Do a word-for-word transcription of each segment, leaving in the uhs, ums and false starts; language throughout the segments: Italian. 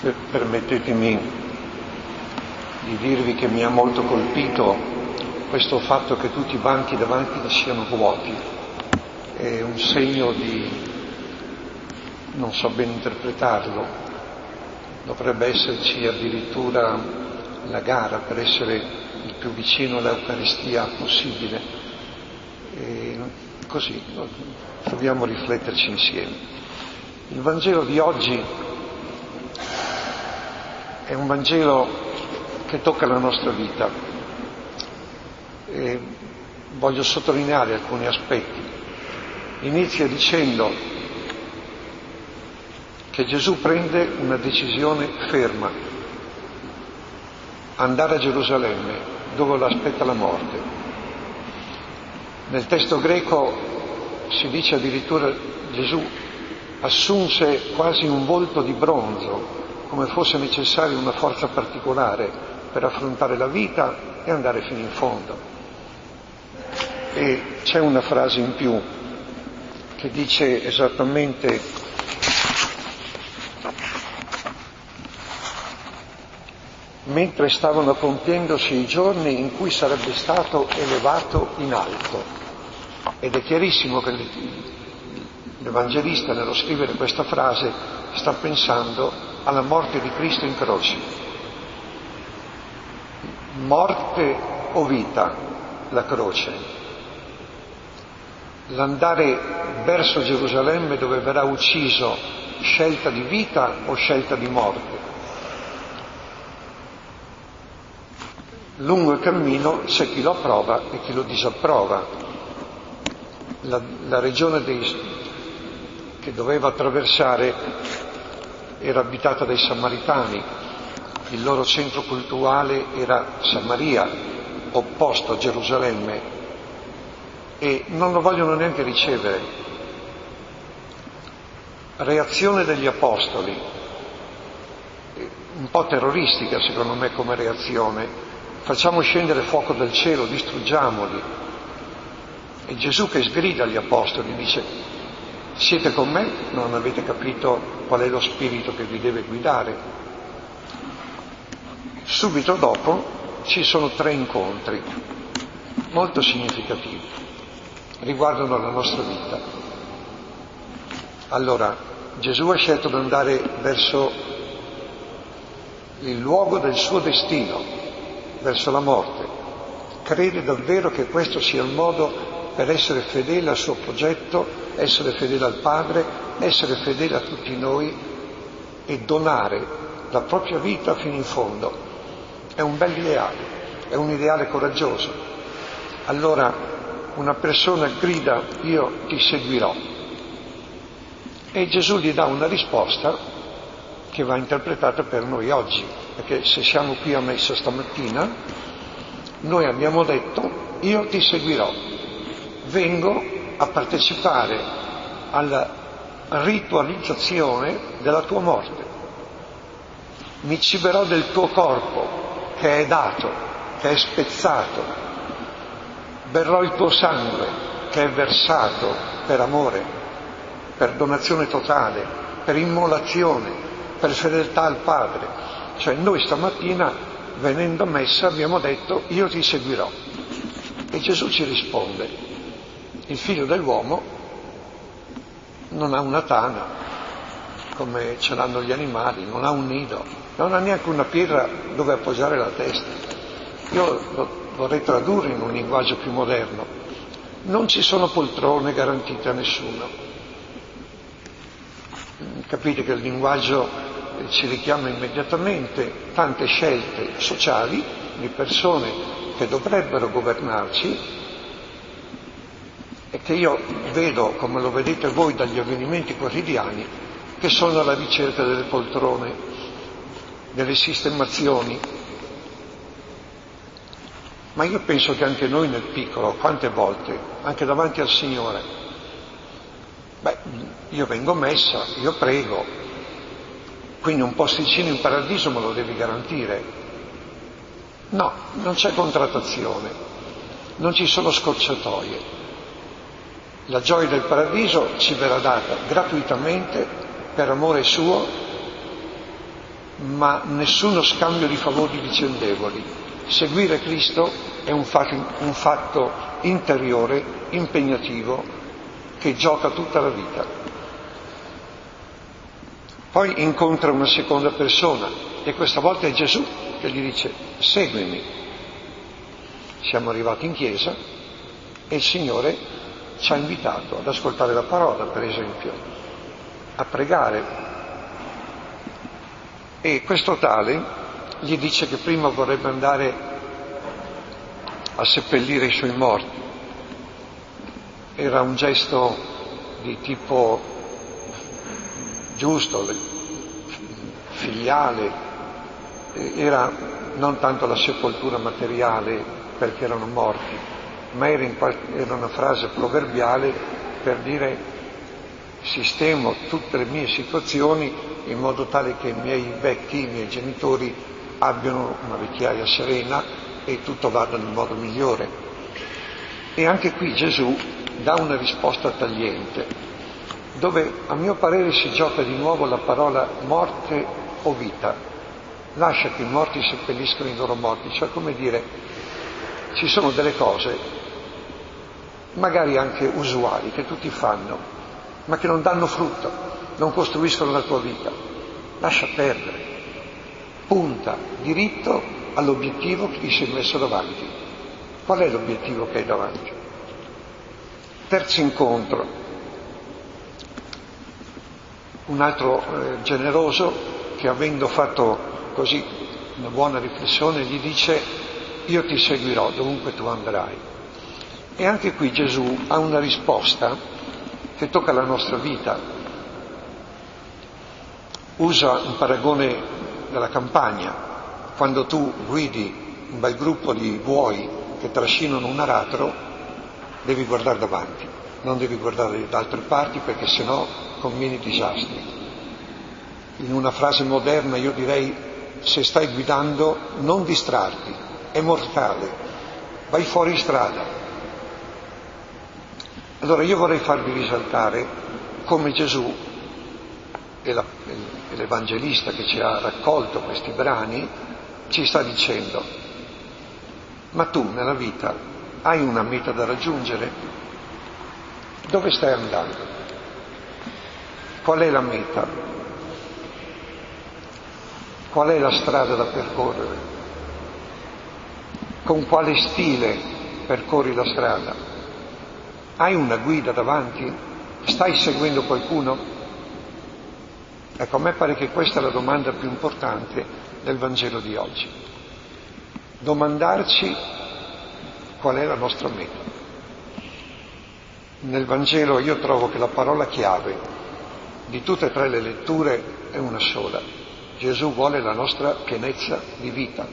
Per, permettetemi di dirvi che mi ha molto colpito questo fatto che tutti i banchi davanti siano vuoti. È un segno di, non so ben interpretarlo, dovrebbe esserci addirittura la gara per essere il più vicino all'Eucaristia possibile. E così dobbiamo rifletterci insieme. Il Vangelo di oggi è un Vangelo che tocca la nostra vita e voglio sottolineare alcuni aspetti. Inizia dicendo che Gesù prende una decisione ferma: andare a Gerusalemme, dove lo aspetta la morte. Nel testo greco si dice addirittura Gesù assunse quasi un volto di bronzo, come fosse necessaria una forza particolare per affrontare la vita e andare fino in fondo. E c'è una frase in più che dice esattamente: mentre stavano compiendosi i giorni in cui sarebbe stato elevato in alto. Ed è chiarissimo che l'Evangelista, nello scrivere questa frase, sta pensando alla morte di Cristo in croce. Morte o vita, la croce. L'andare verso Gerusalemme dove verrà ucciso, scelta di vita o scelta di morte? Lungo il cammino c'è chi lo approva e chi lo disapprova. La, la regione dei, che doveva attraversare era abitata dai Samaritani, il loro centro culturale era Samaria, opposto a Gerusalemme, e non lo vogliono neanche ricevere. Reazione degli apostoli, un po' terroristica secondo me come reazione: facciamo scendere fuoco dal cielo, distruggiamoli. E Gesù che sgrida agli apostoli dice: siete con me? Non avete capito qual è lo spirito che vi deve guidare? Subito dopo ci sono tre incontri molto significativi, riguardano la nostra vita. Allora, Gesù ha scelto di andare verso il luogo del suo destino, verso la morte. Crede davvero che questo sia il modo per essere fedele al suo progetto, essere fedele al Padre, essere fedele a tutti noi e donare la propria vita fino in fondo. È un bel ideale, è un ideale coraggioso. Allora una persona grida: io ti seguirò. E Gesù gli dà una risposta che va interpretata per noi oggi, perché se siamo qui a messa stamattina, noi abbiamo detto: io ti seguirò, vengo a partecipare alla ritualizzazione della tua morte, mi ciberò del tuo corpo che è dato, che è spezzato, berrò il tuo sangue che è versato per amore, per donazione totale, per immolazione, per fedeltà al Padre. Cioè noi stamattina, venendo a messa, abbiamo detto: io ti seguirò. E Gesù ci risponde: il figlio dell'uomo non ha una tana come ce l'hanno gli animali, non ha un nido, non ha neanche una pietra dove appoggiare la testa. Io lo vorrei tradurre in un linguaggio più moderno: non ci sono poltrone garantite a nessuno. Capite che il linguaggio ci richiama immediatamente tante scelte sociali di persone che dovrebbero governarci e che io vedo, come lo vedete voi dagli avvenimenti quotidiani, che sono alla ricerca delle poltrone, delle sistemazioni. Ma io penso che anche noi nel piccolo, quante volte, anche davanti al Signore, beh, io vengo a messa, io prego, quindi un posticino in paradiso me lo devi garantire. No, non c'è contrattazione, non ci sono scorciatoie. La gioia del paradiso ci verrà data gratuitamente, per amore suo, ma nessuno scambio di favori vicendevoli. Seguire Cristo è un fatto, un fatto interiore, impegnativo, che gioca tutta la vita. Poi incontra una seconda persona e questa volta è Gesù che gli dice: seguimi. Siamo arrivati in chiesa e il Signore ci ha invitato ad ascoltare la parola, per esempio, a pregare. E questo tale gli dice che prima vorrebbe andare a seppellire i suoi morti. Era un gesto di tipo giusto, filiale, era non tanto la sepoltura materiale perché erano morti, ma era, in qualche, era una frase proverbiale per dire: sistemo tutte le mie situazioni in modo tale che i miei vecchi, i miei genitori abbiano una vecchiaia serena e tutto vada nel modo migliore. E anche qui Gesù dà una risposta tagliente, dove a mio parere si gioca di nuovo la parola morte o vita. Lascia che i morti seppelliscono i loro morti, cioè come dire, ci sono delle cose, magari anche usuali, che tutti fanno, ma che non danno frutto, non costruiscono la tua vita. Lascia perdere, punta diritto all'obiettivo che ti sei messo davanti. Qual è l'obiettivo che hai davanti? Terzo incontro, un altro eh, generoso che, avendo fatto così una buona riflessione, gli dice: io ti seguirò dovunque tu andrai. E anche qui Gesù ha una risposta che tocca la nostra vita. Usa un paragone della campagna: quando tu guidi un bel gruppo di buoi che trascinano un aratro, devi guardare davanti, non devi guardare da altre parti, perché sennò combini disastri. In una frase moderna io direi: se stai guidando non distrarti, è mortale, vai fuori strada. Allora io vorrei farvi risaltare come Gesù e, la, e l'Evangelista che ci ha raccolto questi brani ci sta dicendo: ma tu nella vita hai una meta da raggiungere? Dove stai andando? Qual è la meta? Qual è la strada da percorrere? Con quale stile percorri la strada? Hai una guida davanti? Stai seguendo qualcuno? Ecco, a me pare che questa è la domanda più importante del Vangelo di oggi. Domandarci qual è la nostra meta. Nel Vangelo io trovo che la parola chiave di tutte e tre le letture è una sola: Gesù vuole la nostra pienezza di vita.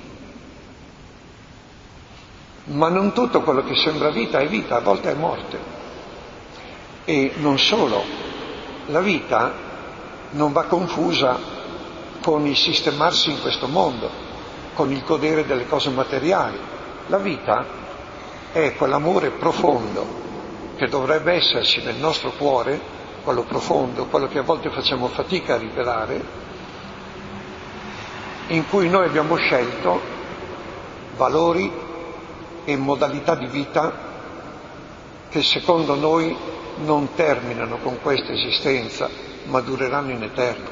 Ma non tutto quello che sembra vita è vita, a volte è morte. E non solo, la vita non va confusa con il sistemarsi in questo mondo, con il godere delle cose materiali. La vita è quell'amore profondo che dovrebbe esserci nel nostro cuore, quello profondo, quello che a volte facciamo fatica a rivelare, in cui noi abbiamo scelto valori e modalità di vita che secondo noi non terminano con questa esistenza, ma dureranno in eterno.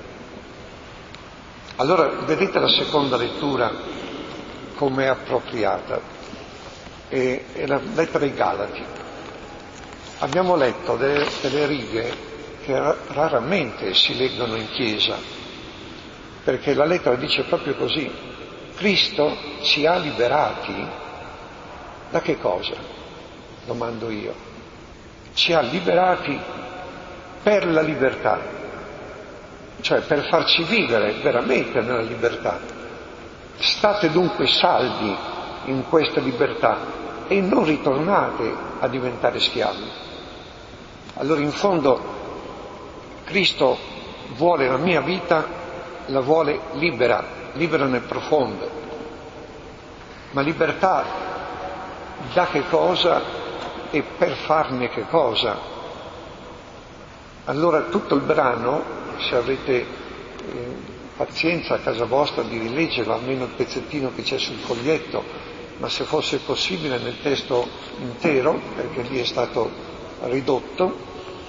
Allora vedete la seconda lettura come è appropriata, è, è la lettera ai Galati. Abbiamo letto delle, delle righe che raramente si leggono in chiesa, perché la lettera dice proprio così: Cristo ci ha liberati da che cosa? Domando io. Ci ha liberati per la libertà, cioè per farci vivere veramente nella libertà. State dunque saldi in questa libertà e non ritornate a diventare schiavi. Allora in fondo Cristo vuole la mia vita, la vuole libera, libera nel profondo. Ma libertà da che cosa e per farne che cosa? Allora tutto il brano, se avete eh, pazienza a casa vostra di rileggerlo, almeno il pezzettino che c'è sul foglietto, ma se fosse possibile nel testo intero, perché lì è stato ridotto.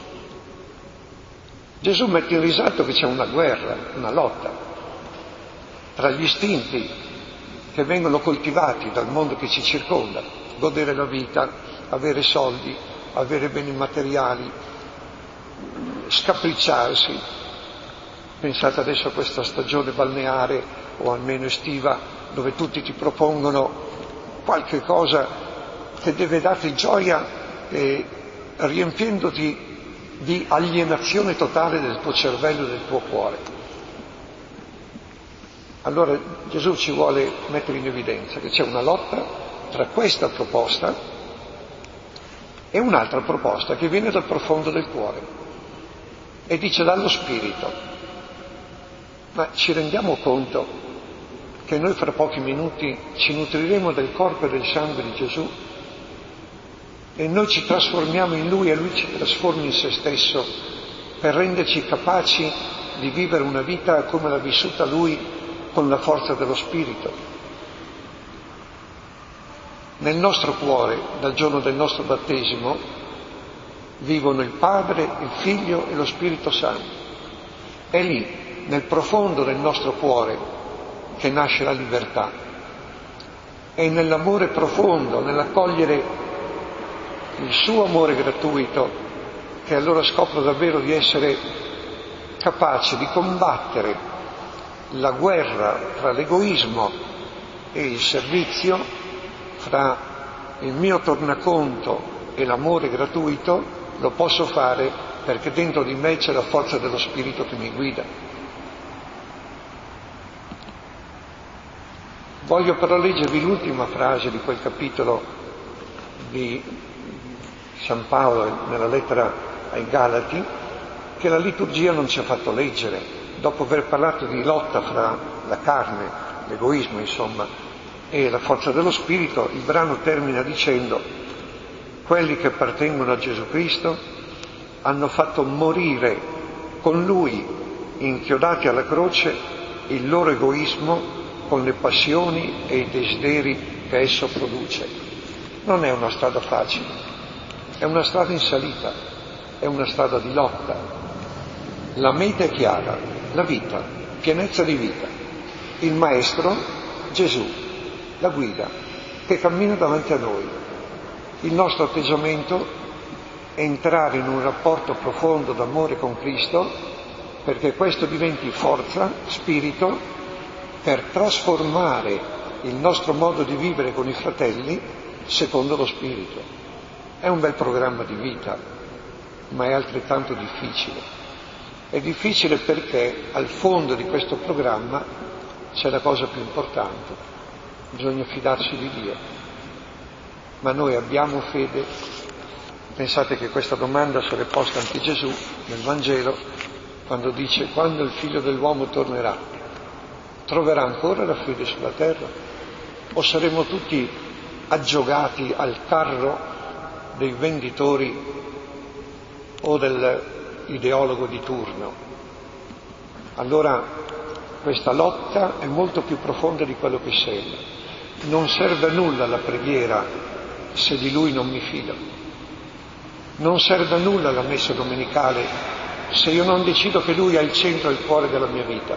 Gesù mette in risalto che c'è una guerra, una lotta tra gli istinti che vengono coltivati dal mondo che ci circonda, godere la vita, avere soldi, avere beni materiali, scapricciarsi. Pensate adesso a questa stagione balneare o almeno estiva, dove tutti ti propongono qualche cosa che deve darti gioia e riempiendoti di alienazione totale del tuo cervello e del tuo cuore. Allora Gesù ci vuole mettere in evidenza che c'è una lotta tra questa proposta e un'altra proposta che viene dal profondo del cuore e dice dallo spirito. Ma ci rendiamo conto che noi fra pochi minuti ci nutriremo del corpo e del sangue di Gesù e noi ci trasformiamo in Lui e Lui ci trasforma in se stesso per renderci capaci di vivere una vita come l'ha vissuta Lui con la forza dello Spirito. Nel nostro cuore, dal giorno del nostro battesimo, vivono il Padre, il Figlio e lo Spirito Santo. È lì, nel profondo del nostro cuore, che nasce la libertà. È nell'amore profondo, nell'accogliere il suo amore gratuito, che allora scopro davvero di essere capace di combattere la guerra tra l'egoismo e il servizio, fra il mio tornaconto e l'amore gratuito. Lo posso fare perché dentro di me c'è la forza dello Spirito che mi guida. Voglio però leggervi l'ultima frase di quel capitolo di San Paolo nella lettera ai Galati, che la liturgia non ci ha fatto leggere. Dopo aver parlato di lotta fra la carne, l'egoismo insomma, e la forza dello Spirito, il brano termina dicendo: quelli che appartengono a Gesù Cristo hanno fatto morire con Lui, inchiodati alla croce, il loro egoismo con le passioni e i desideri che esso produce. Non è una strada facile. È una strada in salita, è una strada di lotta. La meta è chiara, la vita, pienezza di vita. Il Maestro, Gesù, la guida, che cammina davanti a noi. Il nostro atteggiamento è entrare in un rapporto profondo d'amore con Cristo, perché questo diventi forza, spirito, per trasformare il nostro modo di vivere con i fratelli secondo lo Spirito. È un bel programma di vita, ma è altrettanto difficile. È difficile perché al fondo di questo programma c'è la cosa più importante: bisogna fidarsi di Dio. Ma noi abbiamo fede? Pensate che questa domanda se l'è posta anche Gesù nel Vangelo, quando dice: quando il Figlio dell'uomo tornerà, troverà ancora la fede sulla terra? O saremo tutti aggiogati al carro dei venditori o dell'ideologo di turno? Allora questa lotta è molto più profonda di quello che sembra. Non serve a nulla la preghiera se di Lui non mi fido. Non serve a nulla la messa domenicale se io non decido che Lui è il centro e il cuore della mia vita.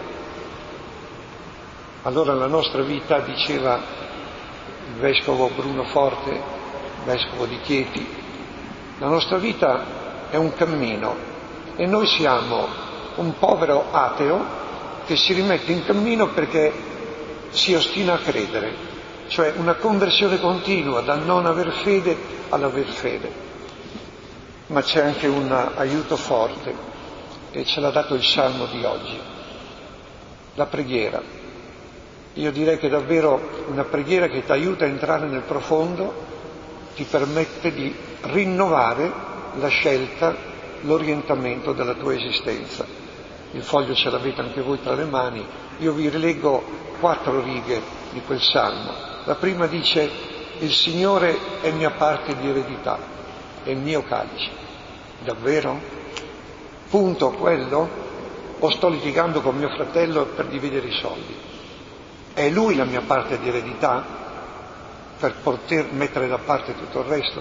Allora la nostra vita, diceva il vescovo Bruno Forte, vescovo di Chieti, la nostra vita è un cammino e noi siamo un povero ateo che si rimette in cammino perché si ostina a credere, cioè una conversione continua dal non aver fede all'aver fede. Ma c'è anche un aiuto forte e ce l'ha dato il Salmo di oggi, la preghiera. Io direi che davvero una preghiera che ti aiuta a entrare nel profondo, ti permette di rinnovare la scelta, l'orientamento della tua esistenza. Il foglio ce l'avete anche voi tra le mani. Io vi rileggo quattro righe di quel Salmo. La prima dice: il Signore è mia parte di eredità, è il mio calice. Davvero? Punto quello? o sto litigando con mio fratello per dividere i soldi. È lui la mia parte di eredità per poter mettere da parte tutto il resto?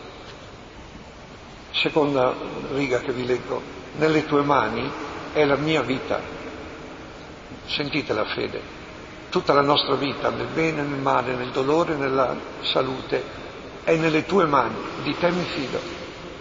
Seconda riga che vi leggo: nelle tue mani è la mia vita. Sentite la fede. Tutta la nostra vita, nel bene, nel male, nel dolore, nella salute, è nelle tue mani, di te mi fido.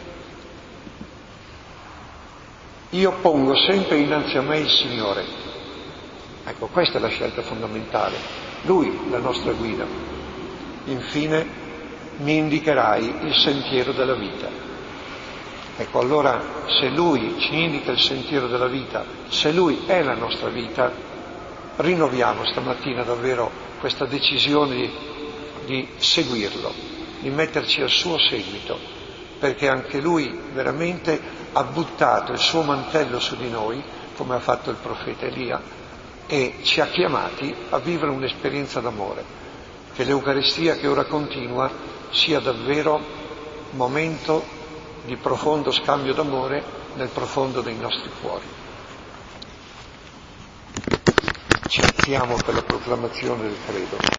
Io pongo sempre innanzi a me il Signore. Ecco, questa è la scelta fondamentale. Lui, la nostra guida. Infine, mi indicherai il sentiero della vita. Ecco, allora, se Lui ci indica il sentiero della vita, se Lui è la nostra vita, rinnoviamo stamattina davvero questa decisione di, di seguirlo, di metterci al suo seguito, perché anche Lui veramente ha buttato il suo mantello su di noi, come ha fatto il profeta Elia, e ci ha chiamati a vivere un'esperienza d'amore, che l'Eucaristia che ora continua sia davvero momento di profondo scambio d'amore nel profondo dei nostri cuori. Ci alziamo per la proclamazione del credo.